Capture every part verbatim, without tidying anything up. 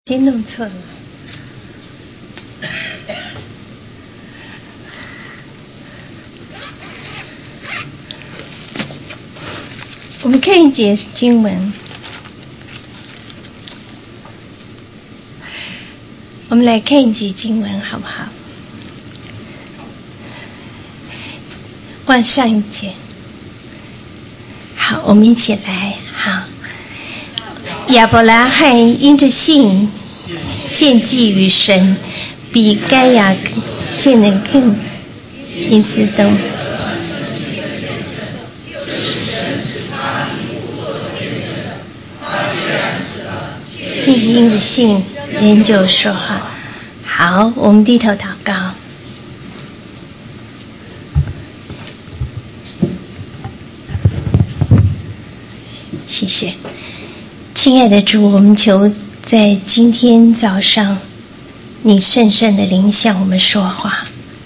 先弄错了。我们看一节经文，我们来看一节经文好不好？往上一节。好，我们一起来。好，亚伯拉罕因着信献祭于神，比该亚献的更，因此都既因着信，人就说话。好，我们低头祷告。谢谢，亲爱的主，我们求在今天早上，你圣圣的灵向我们说话。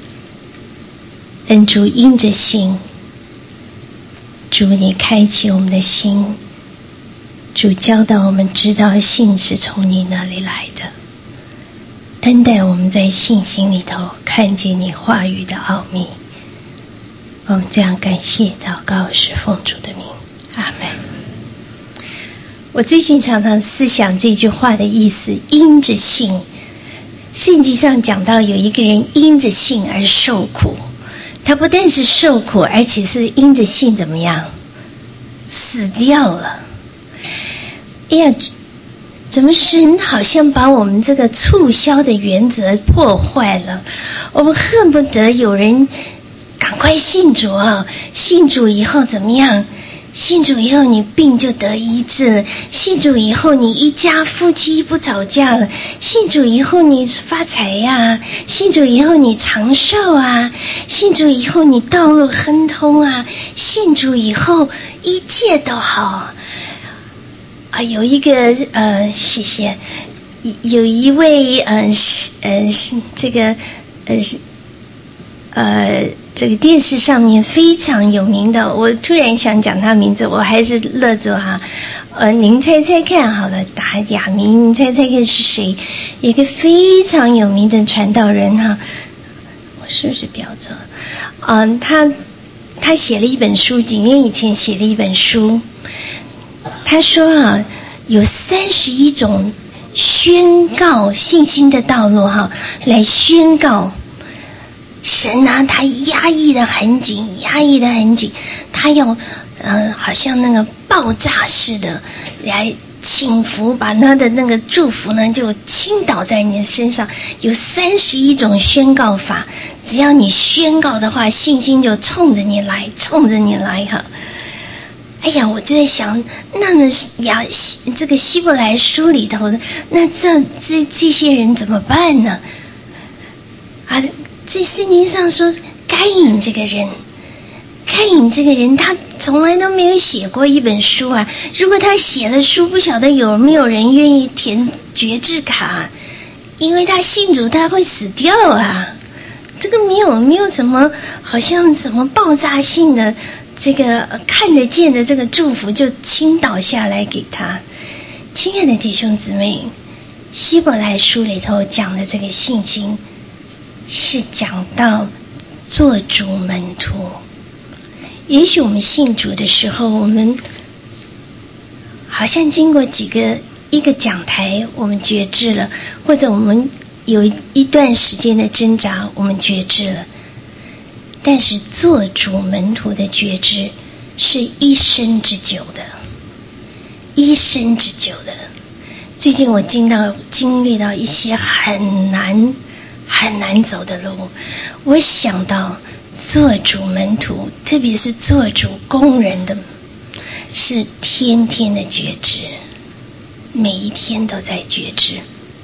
恩主，因着信，主你开启我们的心，主教导我们知道信是从你那里来的，恩待我们在信心里头看见你话语的奥秘。我们这样感谢祷告是奉主的名，阿们。我最近常常思想这句话的意思，因着信。圣经上讲到有一个人因着信而受苦，他不但是受苦，而且是因着信怎么样？死掉了。哎呀，怎么神好像把我们这个促销的原则破坏了？我们恨不得有人赶快信主啊！信主以后怎么样？信主以后你病就得医治了，信主以后你一家夫妻不吵架了，信主以后你发财呀、啊，信主以后你长寿啊，信主以后你道路亨通啊，信主以后一切都好啊。有一个呃，谢谢，有一位呃呃这个呃呃。这个电视上面非常有名的，我突然想讲他名字，我还是勒住哈。呃，您猜猜看好了，打哑谜，您猜猜看是谁？一个非常有名的传道人哈，我是不是标错？嗯、呃，他他写了一本书，几年以前写了一本书。他说啊，有三十一种宣告信心的道路哈，来宣告。神啊，他压抑得很紧，压抑得很紧，他要呃，好像那个爆炸似的来倾覆，把他的那个祝福呢就倾倒在你的身上。有三十一种宣告法，只要你宣告的话，信心就冲着你来，冲着你来哈。哎呀，我就在想，那么呀，这个希伯来书里头的，那这这这些人怎么办呢？啊。在圣经上说，该隐这个人，该隐这个人，他从来都没有写过一本书啊。如果他写了书，不晓得有没有人愿意填决志卡，因为他信主，他会死掉啊。这个没有没有什么，好像什么爆炸性的这个看得见的这个祝福就倾倒下来给他。亲爱的弟兄姊妹，希伯来书里头讲的这个信心。是讲到做主门徒。也许我们信主的时候，我们好像经过几个一个讲台我们觉知了，或者我们有一段时间的挣扎我们觉知了，但是做主门徒的觉知是一生之久的，一生之久的。最近我经到经历到一些很难很难走的路，我想到做主门徒，特别是做主工人的，是天天的觉知，每一天都在觉知。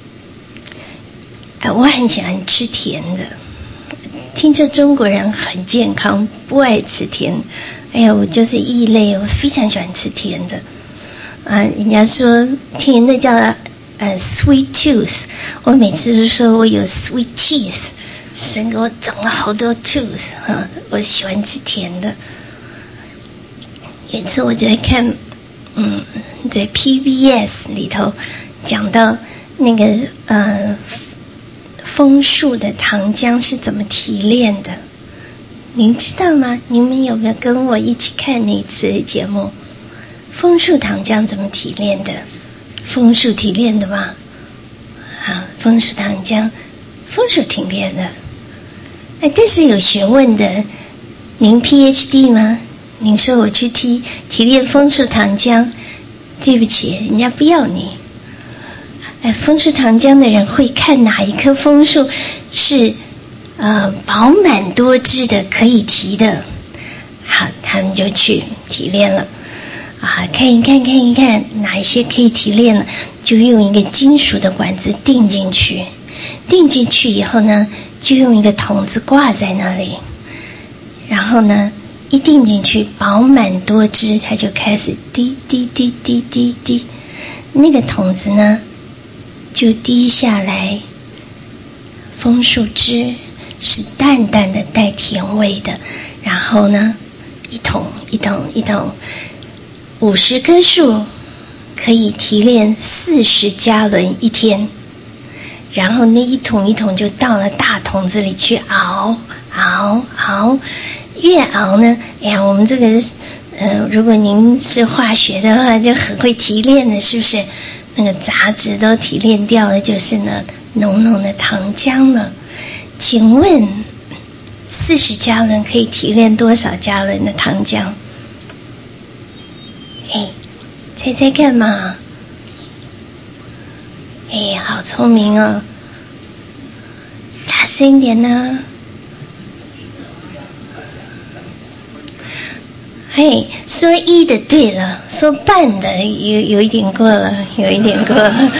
哎，我很喜欢吃甜的，听说中国人很健康，不爱吃甜。哎呀，我就是异类，我非常喜欢吃甜的。啊，人家说甜的叫呃 sweet tooth， 我每次都说我有 sweet teeth， 神给我长了好多 tooth 啊，我喜欢吃甜的。有一次我在看，嗯，在 P B S 里头讲到那个呃枫树的糖浆是怎么提炼的？您知道吗？你们有没有跟我一起看那一次的节目？枫树糖浆怎么提炼的？枫树提炼的吗？啊，枫树糖浆，枫树提炼的。哎，这是有学问的。您 P H D 吗？您说我去提提炼枫树糖浆，对不起，人家不要你。哎，枫树糖浆的人会看哪一棵枫树是呃饱满多汁的，可以提的。好，他们就去提炼了。啊，看一看看一看哪一些可以提炼了，就用一个金属的管子钉进去，钉进去以后呢，就用一个筒子挂在那里，然后呢一钉进去饱满多汁，它就开始滴滴滴滴滴滴，那个筒子呢就滴下来枫树汁，是淡淡的带甜味的，然后呢一桶一桶一桶，五十棵树可以提炼四十加仑一天，然后那一桶一桶就到了大桶子里去熬熬熬，越熬呢，哎呀，我们这个呃，如果您是化学的话，就很会提炼的，是不是？那个杂质都提炼掉了，就是呢浓浓的糖浆了。请问四十加仑可以提炼多少加仑的糖浆？哎，猜猜看嘛！哎，好聪明哦！大声一点呢！嘿，说一的对了，说半的有有一点过了，有一点过了。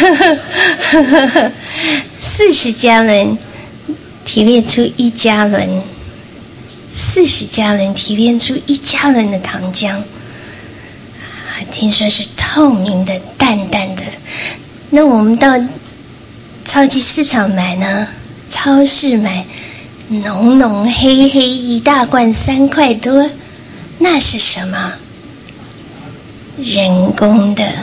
四十加仑提炼出一加仑，四十加仑提炼出一加仑的糖浆。听说是透明的、淡淡的。那我们到超级市场买呢？超市买浓浓黑黑一大罐三块多，那是什么？人工的。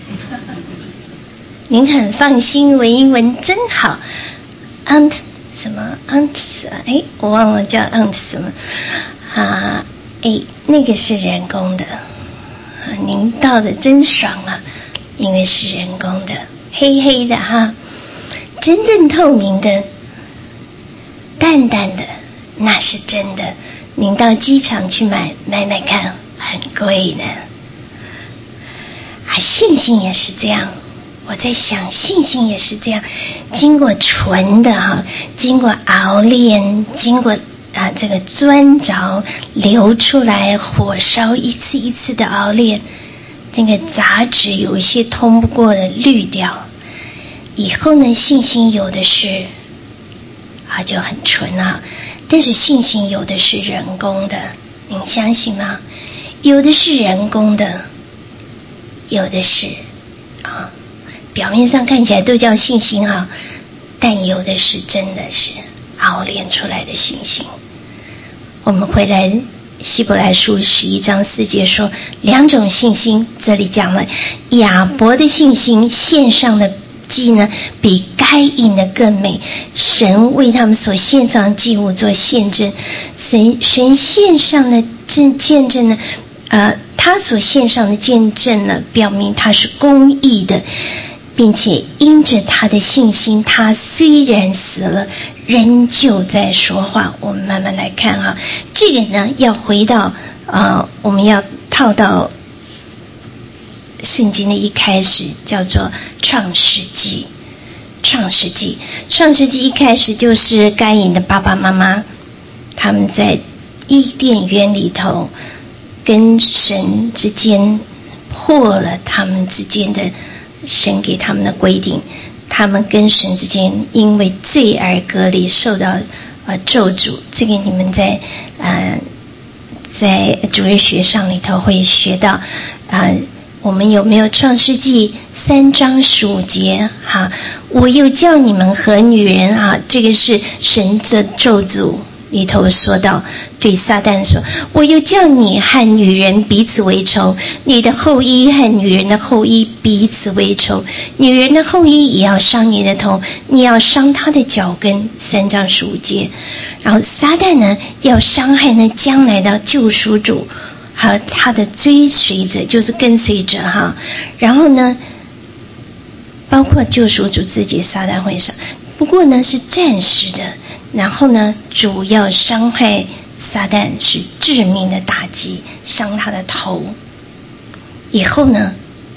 您很放心，闻一闻真好。ant 什么 ant 哎，我忘了叫 ant 什么啊？哎，那个是人工的。您倒的真爽啊，因为是人工的，黑黑的哈，真正透明的淡淡的那是真的。您到机场去买买买看，很贵的啊。信心也是这样，我在想信心也是这样，经过纯的哈，经过熬炼，经过啊，这个钻着流出来，火烧一次一次的熬炼，这个杂质有一些通不过的滤掉，以后呢，信心有的是啊，就很纯啊。但是信心有的是人工的，您相信吗？有的是人工的，有的是啊，表面上看起来都叫信心啊，但有的是真的是熬炼出来的信心。我们回来希伯来书十一章四节说，两种信心，这里讲了亚伯的信心献上的祭呢，比该隐的更美。神为他们所献上的祭物做见证，神神献上的见证呢，呃，他所献上的见证呢，表明他是公义的，并且因着他的信心，他虽然死了，仍旧在说话。我们慢慢来看啊，这个呢，要回到呃，我们要套到圣经的一开始，叫做创世纪。创世纪，创世纪一开始就是该隐的爸爸妈妈，他们在伊甸园里头跟神之间破了他们之间的神给他们的规定，他们跟神之间因为罪而隔离，受到呃咒诅。这个你们在呃在主日学上里头会学到啊、呃。我们有没有创世纪三章十五节哈？我又叫你们和女人啊，这个是神的咒诅里头说到，对撒旦说：“我又叫你和女人彼此为仇，你的后裔和女人的后裔彼此为仇，女人的后裔也要伤你的头，你要伤她的脚跟。”三章十五节。然后撒旦呢，要伤害呢将来的救赎主和他的追随者，就是跟随者哈。然后呢，包括救赎主自己，撒旦会伤，不过呢是暂时的。然后呢，主要伤害撒旦是致命的打击，伤他的头。以后呢，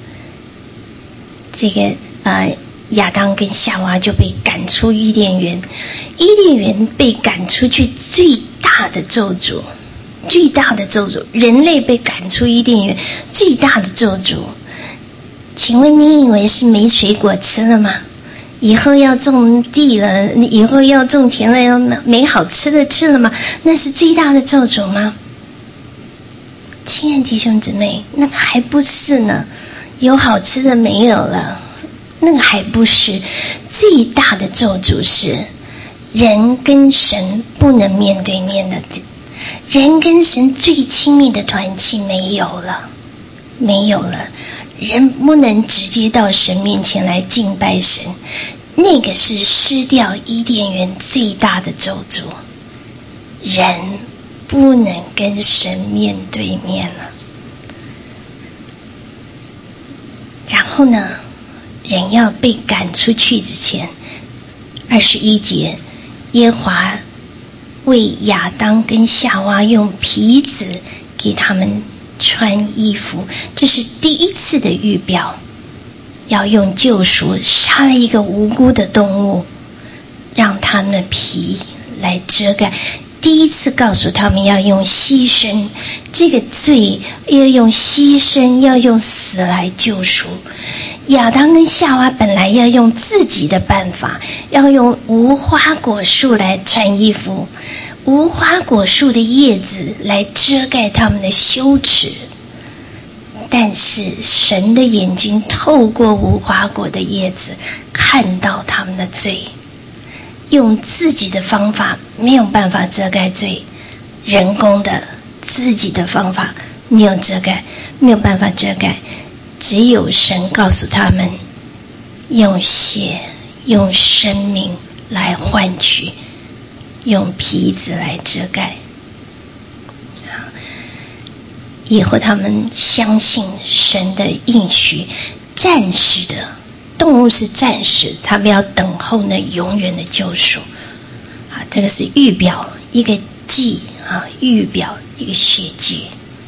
这个呃亚当跟夏娃就被赶出伊甸园，伊甸园被赶出去，最大的咒诅，最大的咒诅，人类被赶出伊甸园，最大的咒诅。请问你以为是没水果吃了吗？以后要种地了，以后要种田了，要没好吃的吃了吗？那是最大的咒诅吗？亲爱的弟兄姊妹，那个还不是呢。有好吃的没有了，那个还不是。最大的咒诅是人跟神不能面对面的，人跟神最亲密的团契没有了，没有了。人不能直接到神面前来敬拜神，那个是失掉伊甸园最大的咒诅。人不能跟神面对面了。然后呢，人要被赶出去之前，二十一节，耶和华为亚当跟夏娃用皮子给他们穿衣服，这是第一次的预表，要用救赎杀了一个无辜的动物，让他们的皮来遮盖。第一次告诉他们要用牺牲，这个罪要用牺牲，要用死来救赎。亚当跟夏娃本来要用自己的办法，要用无花果树来穿衣服，无花果树的叶子来遮盖他们的羞耻。但是神的眼睛透过无花果的叶子看到他们的罪，用自己的方法没有办法遮盖罪，人工的自己的方法没有遮盖，没有办法遮盖，只有神告诉他们用血用生命来换取，用皮子来遮盖。以后他们相信神的应许，暂时的动物是暂时，他们要等候那永远的救赎啊，这个是预表一个祭啊，预表一个血祭。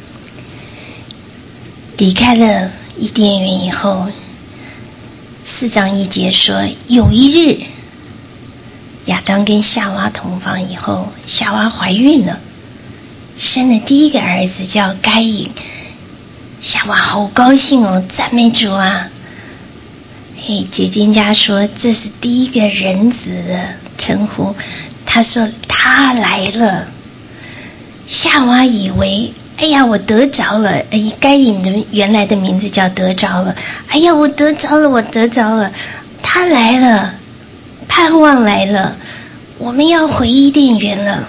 离开了伊甸园以后，四章一节说，有一日亚当跟夏娃同房以后，夏娃怀孕了，生了第一个儿子叫该隐。夏娃好高兴哦，赞美主啊！嘿，解经家说这是第一个人子的称呼，他说他来了。夏娃以为，哎呀，我得着了。哎，该隐的原来的名字叫得着了。哎呀，我得着了，我得着了。他来了，盼望来了，我们要回伊甸园了。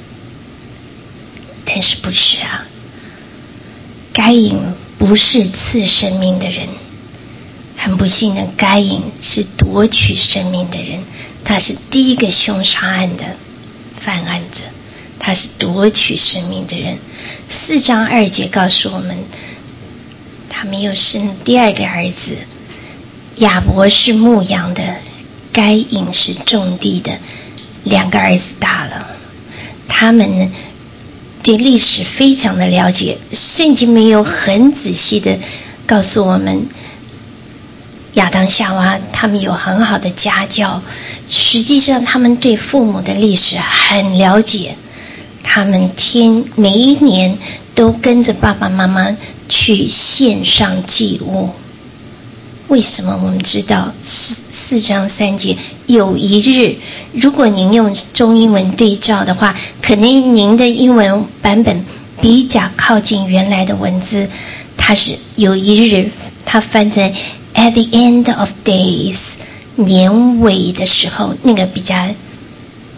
但是不是啊？该隐不是赐生命的人，很不幸的，该隐是夺取生命的人，他是第一个凶杀案的犯案者，他是夺取生命的人。四章二节告诉我们，他们又生第二个儿子，亚伯是牧羊的，该隐是种地的，两个儿子大了，他们呢对历史非常的了解，圣经没有很仔细的告诉我们亚当夏娃他们有很好的家教，实际上他们对父母的历史很了解，他们天每一年都跟着爸爸妈妈去献上祭物。为什么我们知道？四四章三节，有一日，如果您用中英文对照的话，可能您的英文版本比较靠近原来的文字，它是有一日，它翻成 at the end of days， 年尾的时候，那个比较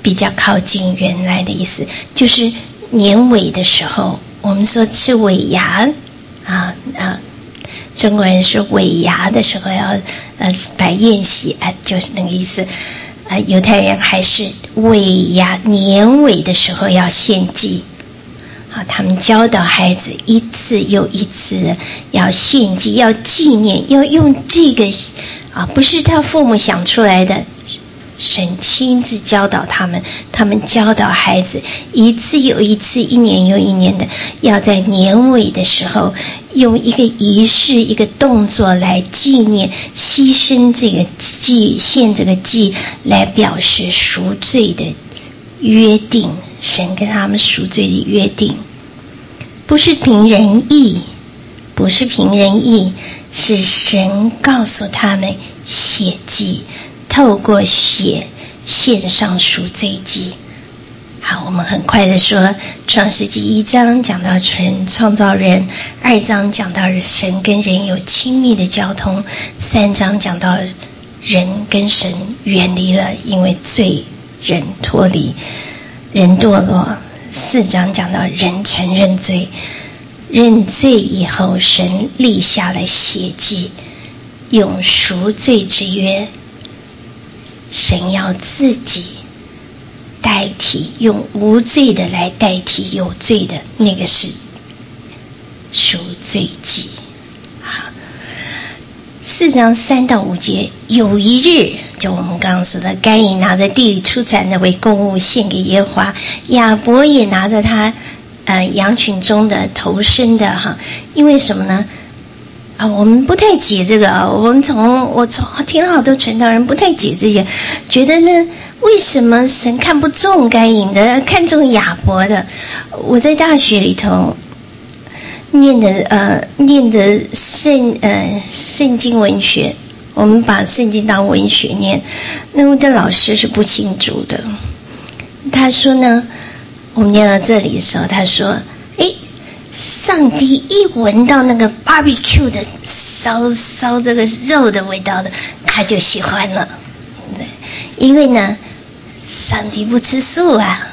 比较靠近原来的意思，就是年尾的时候，我们说吃尾牙啊啊，中国人说尾牙的时候要呃摆宴席啊，就是那个意思。啊，犹太人还是尾牙年尾的时候要献祭。好，他们教导孩子一次又一次要献祭，要纪念，要用这个啊，不是他父母想出来的，神亲自教导他们，他们教导孩子一次又一次，一年又一年的，要在年尾的时候用一个仪式、一个动作来纪念牺牲这个祭、献这个祭，来表示赎罪的约定，神跟他们赎罪的约定，不是凭人意，不是凭人意，是神告诉他们血祭，透过血献上赎罪祭。好，我们很快的说，创世纪一章讲到神创造人，二章讲到神跟人有亲密的交通，三章讲到人跟神远离了，因为罪人脱离，人堕落。四章讲到人承认罪，认罪以后神立下了血祭，用赎罪之约，神要自己代替，用无罪的来代替有罪的，那个是赎罪祭。好，四章三到五节，有一日，就我们刚刚说的，该隐拿着地里出产的为供物献给耶和华，亚伯也拿着他呃羊群中的头生的哈，因为什么呢？啊，我们不太解这个啊，我们从我从听了好多传道人不太解这些，觉得呢，为什么神看不中该隐的，看中亚伯的？我在大学里头念的呃念的圣呃圣经文学，我们把圣经当文学念。那我的老师是不信主的，他说呢，我们念到这里的时候，他说，诶，上帝一闻到那个 barbecue 的烧烧这个肉的味道的，他就喜欢了。对，因为呢，上帝不吃素啊，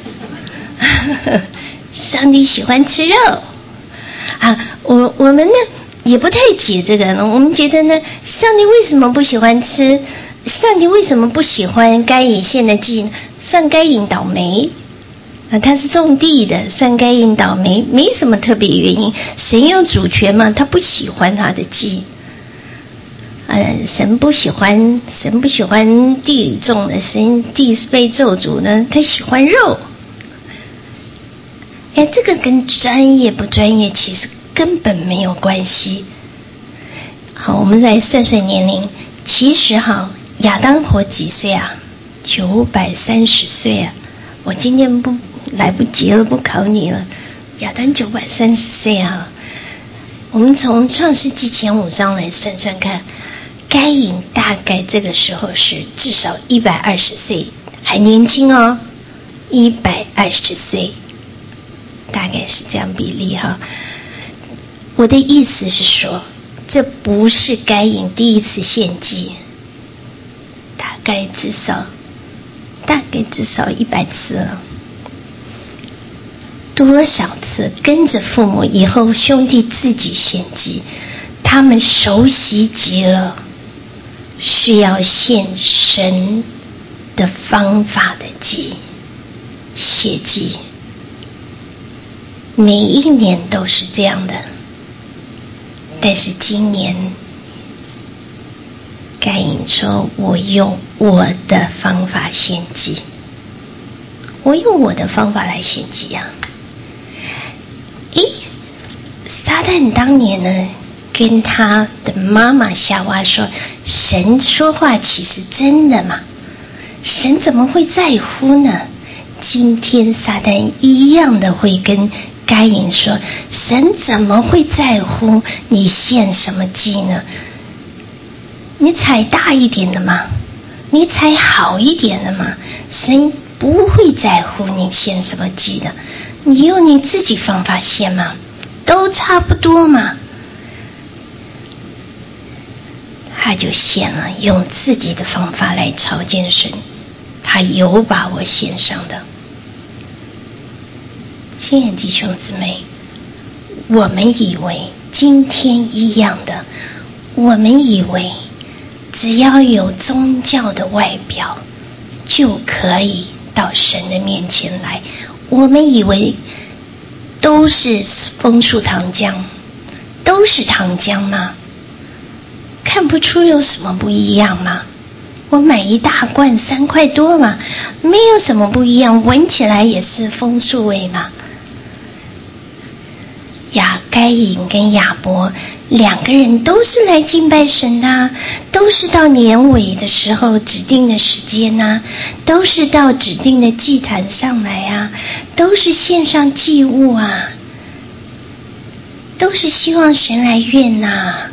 上帝喜欢吃肉啊。我我们呢也不太解这个呢，我们觉得呢，上帝为什么不喜欢吃？上帝为什么不喜欢该隐献的祭呢？算该隐倒霉。啊，他是种地的，算该隐倒霉，没什么特别原因。神有主权嘛，他不喜欢他的祭。呃，神不喜欢，神不喜欢地里种的，神地是被咒诅呢，他喜欢肉。哎，这个跟专业不专业其实根本没有关系。好，我们再算算年龄，其实哈，亚当活几岁啊？九百三十岁啊！我今天不来不及了，不考你了。亚当九百三十岁哈，我们从创世纪前五章来算算看，该隐大概这个时候是至少一百二十岁，还年轻哦，一百二十岁，大概是这样比例哈。我的意思是说，这不是该隐第一次献祭，大概至少。大概至少一百次了，多少次跟着父母以后兄弟自己献祭，他们熟悉极了，是要献神的方法的祭，血祭，每一年都是这样的。但是今年该隐说，我用我的方法献祭，我用我的方法来献祭啊。咦，撒旦当年呢跟他的妈妈夏娃说，神说话其实真的嘛，神怎么会在乎呢？今天撒旦一样的会跟该隐说，神怎么会在乎你献什么祭呢？你采大一点的嘛，你采好一点的嘛，神不会在乎你献什么祭的，你用你自己方法献嘛，都差不多嘛。他就献了，用自己的方法来朝见神。 他有把我献上的。亲爱的弟兄姊妹，我们以为今天一样的，我们以为只要有宗教的外表就可以到神的面前来，我们以为都是枫树糖浆，都是糖浆吗？看不出有什么不一样吗？我买一大罐三块多嘛，没有什么不一样，闻起来也是枫树味嘛。亚该隐跟亚伯两个人都是来敬拜神的、啊，都是到年尾的时候指定的时间啊，都是到指定的祭坛上来啊，都是献上祭物啊，都是希望神来悦纳。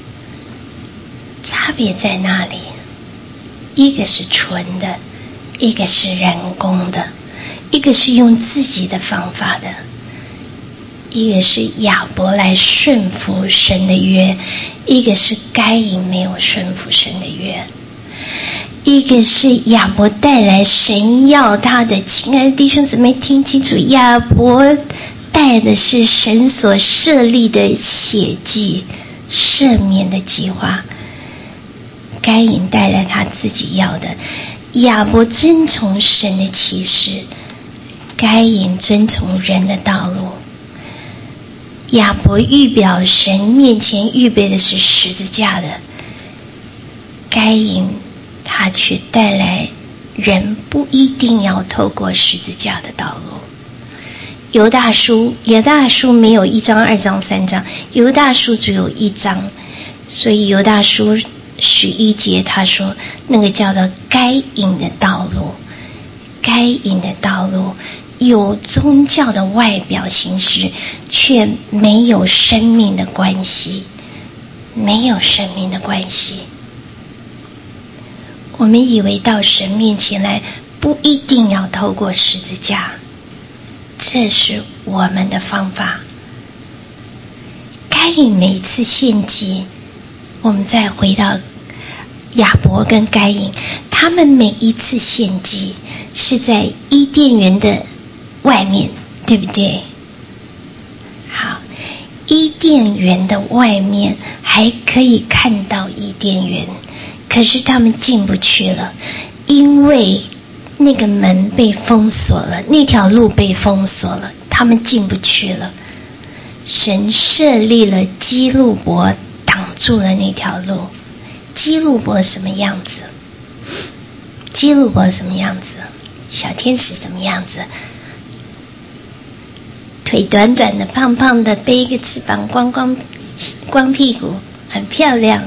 差别在哪里？一个是纯的，一个是人工的，一个是用自己的方法的，一个是亚伯来顺服神的约，一个是该隐没有顺服神的约。一个是亚伯带来神要他的，亲爱的弟兄姊妹听清楚，亚伯带的是神所设立的血祭赦免的计划，该隐带来他自己要的。亚伯遵从神的启示，该隐遵从人的道路。亚伯预表神面前预备的是十字架的，该隐他却带来人不一定要透过十字架的道路。犹大书犹大书没有一章二章三章，犹大书只有一章，所以犹大书十一节他说那个叫做该隐的道路，该隐的道路有宗教的外表形式，却没有生命的关系，没有生命的关系。我们以为到神面前来不一定要透过十字架，这是我们的方法。该隐每一次献祭，我们再回到亚伯跟该隐，他们每一次献祭是在伊甸园的外面，对不对？好，伊甸园的外面还可以看到伊甸园，可是他们进不去了，因为那个门被封锁了，那条路被封锁了，他们进不去了。神设立了基路伯挡住了那条路。基路伯什么样子？基路伯什么样子？小天使什么样子？腿短短的，胖胖的，背一个翅膀，光光光屁股，很漂亮。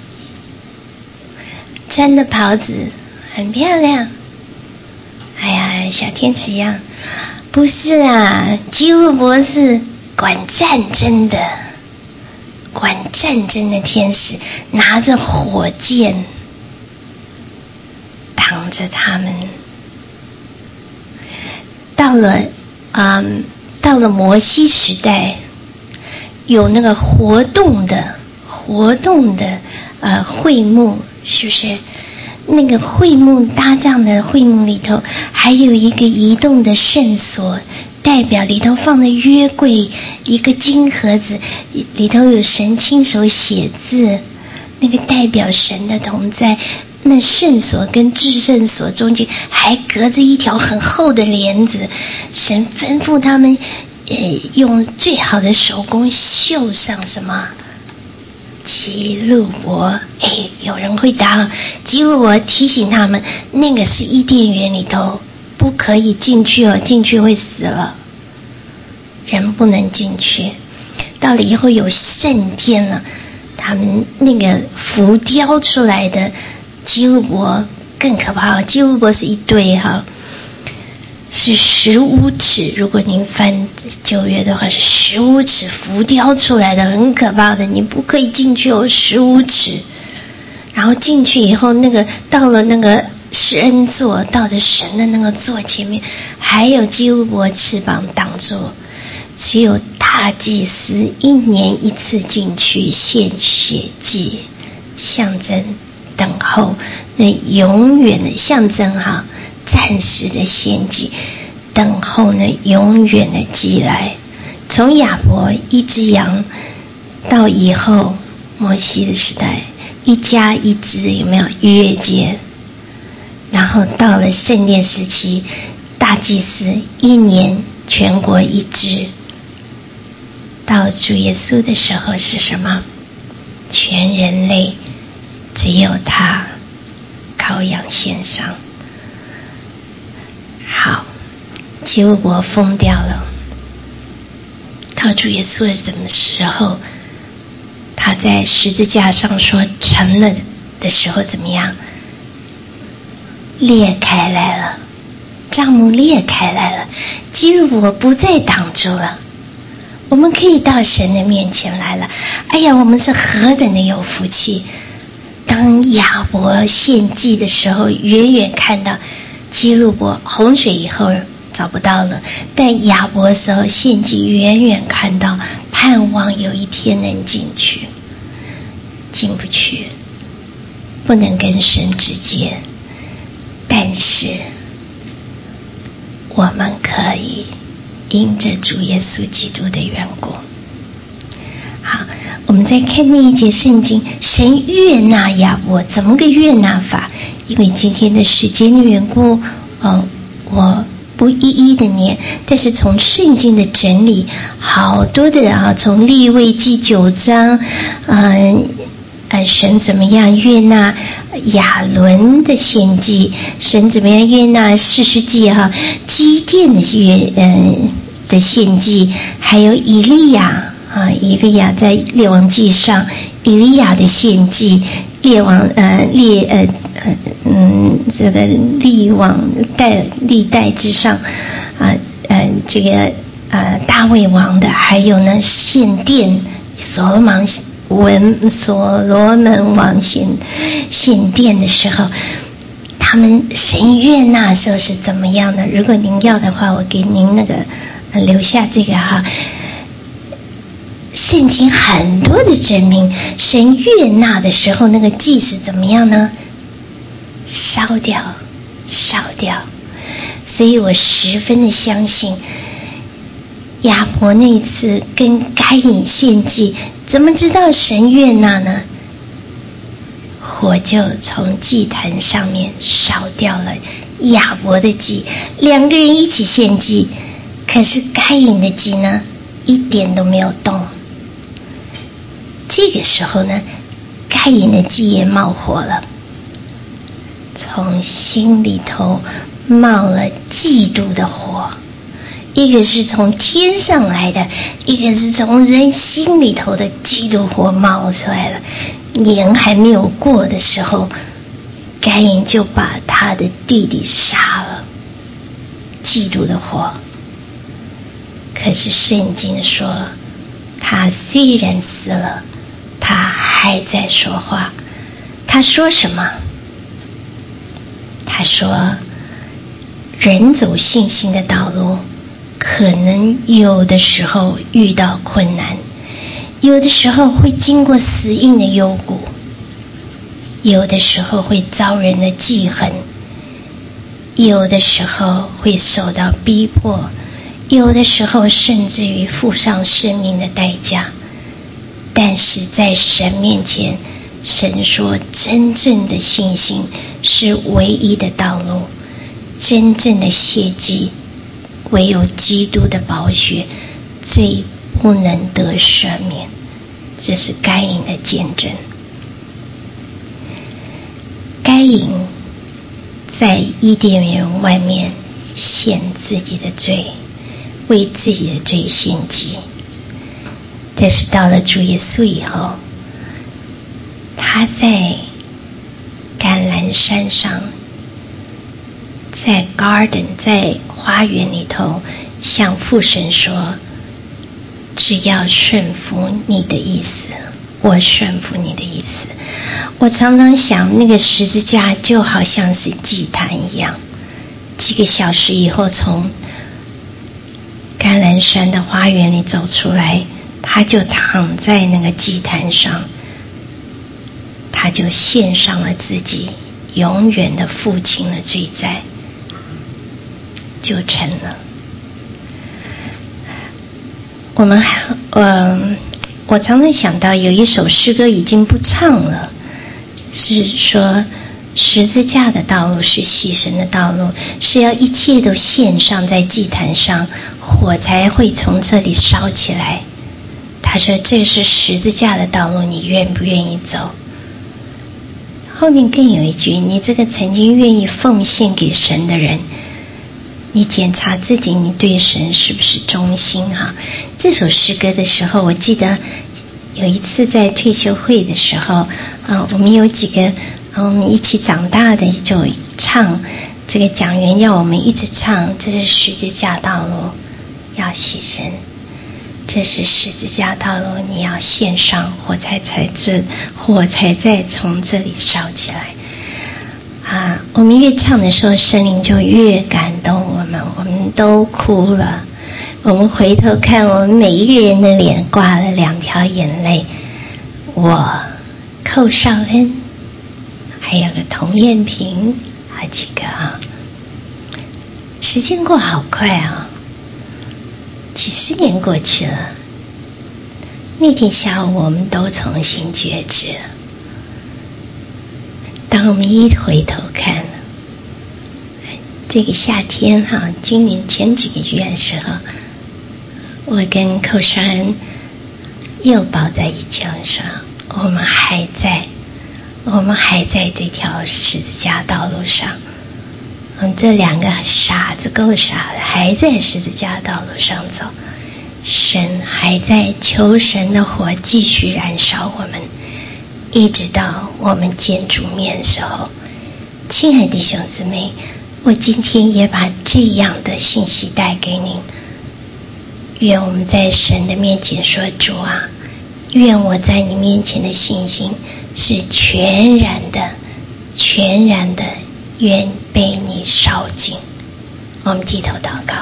穿的袍子很漂亮。哎呀，小天使一样。不是啊，基路伯是管战争的，管战争的天使，拿着火箭挡着他们。到了嗯，到了摩西时代，有那个活动的活动的呃会幕，是不是？那个会幕搭帐的会幕里头，还有一个移动的圣所，代表里头放的约柜，一个金盒子，里头有神亲手写字，那个代表神的同在。那圣所跟至圣所中间还隔着一条很厚的帘子，神吩咐他们呃，用最好的手工绣上什么基路伯。哎，有人会答，基路伯提醒他们，那个是伊甸园里头不可以进去哦，进去会死了，人不能进去。到了以后有圣殿了，他们那个浮雕出来的基路伯更可怕了，基路伯是一对哈，是十五尺，如果您翻旧约的话是十五尺浮雕出来的，很可怕的，你不可以进去哦，十五尺。然后进去以后，那个到了那个施恩座，到着神的那个座前面，还有基路伯翅膀挡住，只有大祭司一年一次进去献血祭，象征等候那永远的象征哈， 暂时的献祭，等候呢永远的祭来。从亚伯一只羊到以后摩西的时代，一家一只，有没有逾越节？然后到了圣殿时期，大祭司一年全国一只。到主耶稣的时候是什么？全人类只有他羔羊献上。好，基路伯疯掉了。到主耶稣的什么时候？他在十字架上说成了的时候怎么样？裂开来了，帐幕裂开来了，基路伯不再挡住了，我们可以到神的面前来了。哎呀，我们是何等的有福气！当亚伯献祭的时候，远远看到基路伯，洪水以后找不到了，但亚伯的时候献祭，远远看到，盼望有一天能进去，进不去，不能跟神直接，但是我们可以因着主耶稣基督的缘故。好，我们再看那一节圣经，神悦纳亚伯，怎么个悦纳法？因为今天的时间的缘故，哦，我不一一的念，但是从圣经的整理，好多的啊，从利未记九章，嗯、呃，神怎么样悦纳亚伦的献祭？神怎么样悦纳士师记哈基甸的悦嗯的献祭？还有以利亚啊，以利亚在列王记上，以利亚的献祭，列王呃列呃呃嗯这个历王代历代之上啊呃这个呃大卫王的，还有呢献殿所罗门文所罗门王献献殿的时候，他们神悦纳的时候是怎么样的？如果您要的话，我给您那个、呃、留下这个哈。圣经很多的证明，神悦纳的时候，那个祭是怎么样呢？烧掉，烧掉。所以我十分的相信，亚伯那次跟该隐献祭，怎么知道神悦纳呢？火就从祭坛上面烧掉了亚伯的祭，两个人一起献祭，可是该隐的祭呢，一点都没有动。这个时候呢，该隐的祭也冒火了，从心里头冒了嫉妒的火，一个是从天上来的，一个是从人心里头的嫉妒火冒出来了。年还没有过的时候，该隐就把他的弟弟杀了，嫉妒的火。可是圣经说，他虽然死了，他还在说话。他说什么？他说，人走信心的道路，可能有的时候遇到困难，有的时候会经过死荫的幽谷，有的时候会遭人的记恨，有的时候会受到逼迫，有的时候甚至于付上生命的代价。但是在神面前，神说真正的信心是唯一的道路，真正的谢祭唯有基督的宝血，罪不能得赦免。这是该隐的见证。该隐在伊甸园外面献自己的罪，为自己的罪献祭。但是到了主耶稣以后，他在橄榄山上，在 garden 在花园里头向父神说，只要顺服你的意思，我顺服你的意思。我常常想，那个十字架就好像是祭坛一样，几个小时以后从橄榄山的花园里走出来，他就躺在那个祭坛上，他就献上了自己，永远的付清了罪债， 就成了。我们还，嗯，我常常想到有一首诗歌已经不唱了，是说十字架的道路是牺牲的道路，是要一切都献上在祭坛上，火才会从这里烧起来。他说这是十字架的道路，你愿不愿意走？后面更有一句，你这个曾经愿意奉献给神的人，你检查自己，你对神是不是忠心哈？这首诗歌的时候，我记得有一次在退休会的时候，啊，我们有几个我们一起长大的就唱，这个讲员要我们一直唱，这是十字架道路要牺牲，这是十字架道路你要献上，火才才这火才再从这里烧起来啊！我们越唱的时候，圣灵就越感动我们，我们都哭了。我们回头看，我们每一个人的脸挂了两条眼泪。我寇绍恩，还有个童艳萍，好几个啊！时间过好快啊，几十年过去了。那天下午，我们都重新觉知了。当我们一回头看，这个夏天哈，今年前几个月的时候，我跟寇绍恩又抱在一起说，我们还在，我们还在这条十字架道路上。我们这两个傻子够傻的，还在十字架道路上走。神还在，求神的火继续燃烧我们，一直到我们见主面的时候。亲爱的弟兄姊妹，我今天也把这样的信息带给您。愿我们在神的面前说，主啊，愿我在你面前的信心是全然的全然的愿被你烧尽。我们低头祷告。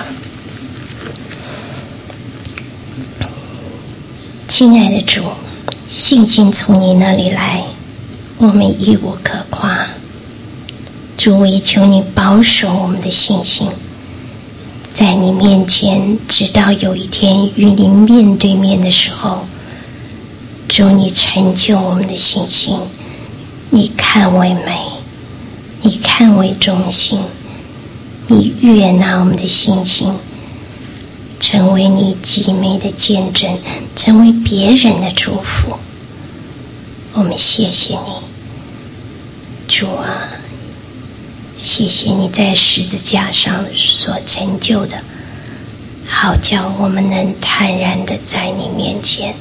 亲爱的主，信心从你那里来，我们一无可夸。主，我也求你保守我们的信心，在你面前，直到有一天与你面对面的时候，主，你成就我们的信心，你看为美，你看为忠心，你悦纳我们的信心，成为你极美的见证，成为别人的祝福。我们谢谢你，主啊，谢谢你在十字架上所成就的，好叫我们能坦然的在你面前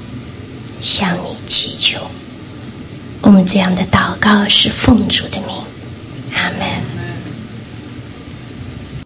向你祈求。我们这样的祷告是奉主的名。